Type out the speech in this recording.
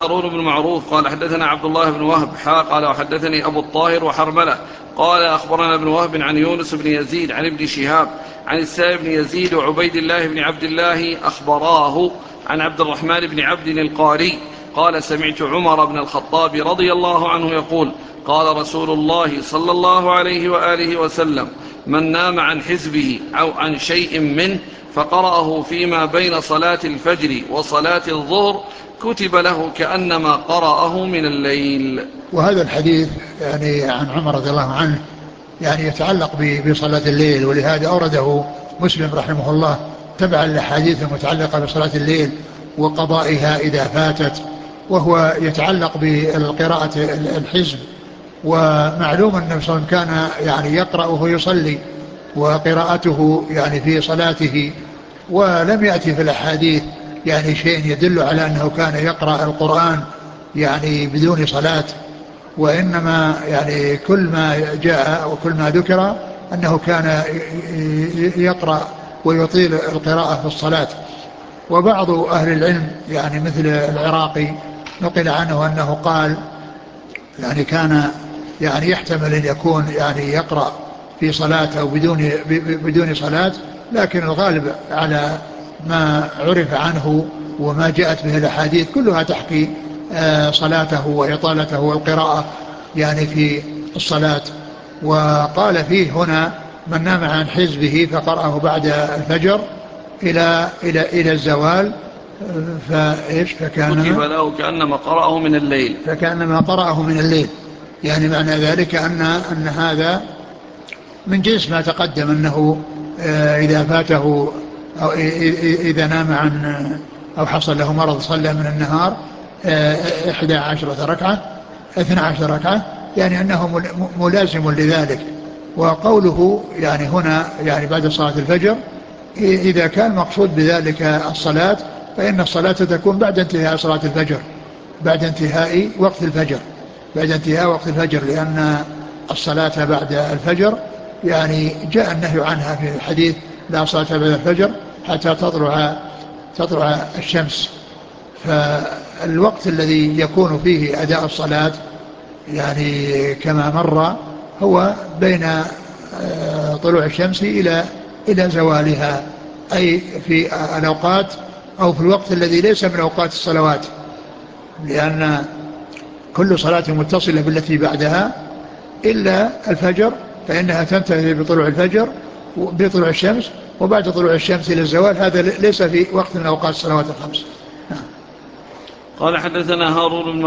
هارون بن معروف قال حدثنا عبد الله بن وهب قال وحدثني أبو الطاهر وحرملة قال أخبرنا ابن وهب عن يونس بن يزيد عن ابن شهاب عن السائب بن يزيد وعبيد الله بن عبد الله أخبراه عن عبد الرحمن بن عبد القاري قال سمعت عمر بن الخطاب رضي الله عنه يقول قال رسول الله صلى الله عليه وآله وسلم من نام عن حزبه أو عن شيء منه فقرأه فيما بين صلاة الفجر وصلاة الظهر كتب له كأنما قرأه من الليل. وهذا الحديث يعني عن عمر رضي الله عنه يعني يتعلق بصلاة الليل، ولهذا أورده مسلم رحمه الله تبع الأحاديث المتعلقة بصلاة الليل وقضائها إذا فاتت، وهو يتعلق بالقراءة الحزب. ومعلوم أن النبي صلى الله عليه وسلم كان يعني يقرأ وهو يصلي، وقراءته يعني في صلاته، ولم يأتي في الأحاديث يعني شيء يدل على أنه كان يقرأ القرآن يعني بدون صلاة، وإنما يعني كل ما جاء وكل ما ذكر أنه كان يقرأ ويطيل القراءة في الصلاة. وبعض أهل العلم يعني مثل العراقي نقل عنه أنه قال يعني كان يعني يحتمل أن يكون يعني يقرأ في صلاة أو بدون صلاة، لكن الغالب على ما عرف عنه وما جاءت به الأحاديث كلها تحكي صلاته وإطالته والقراءة يعني في الصلاة. وقال فيه هنا من نام عن حزبه فقرأه بعد الفجر إلى الزوال فإيش كتب له كأنما قرأه من الليل. فكأنما قرأه من الليل، يعني معنى ذلك أن هذا من جنس ما تقدم، أنه إذا فاته أو إذا نام عن أو حصل له مرض صلى من النهار 11 ركعة 12 ركعة، يعني أنه ملازم لذلك. وقوله يعني هنا يعني بعد صلاة الفجر، إذا كان مقصود بذلك الصلاة فإن الصلاة تكون بعد انتهاء صلاة الفجر، بعد انتهاء وقت الفجر، بعد انتهاء وقت الفجر، لأن الصلاة بعد الفجر يعني جاء النهي عنها في الحديث لا صلاة بعد الفجر حتى تطلع الشمس. فالوقت الذي يكون فيه أداء الصلاة يعني كما مر هو بين طلوع الشمس إلى زوالها، أي في الأوقات أو في الوقت الذي ليس من أوقات الصلوات، لأن كل صلاة متصلة بالتي بعدها إلا الفجر فإنها تنتهي بطلوع الفجر بطلوع الشمس، وبعد طلوع الشمس إلى الزوال هذا ليس في وقت من أوقات الصلوات الخمس. قال حدثنا هارون بن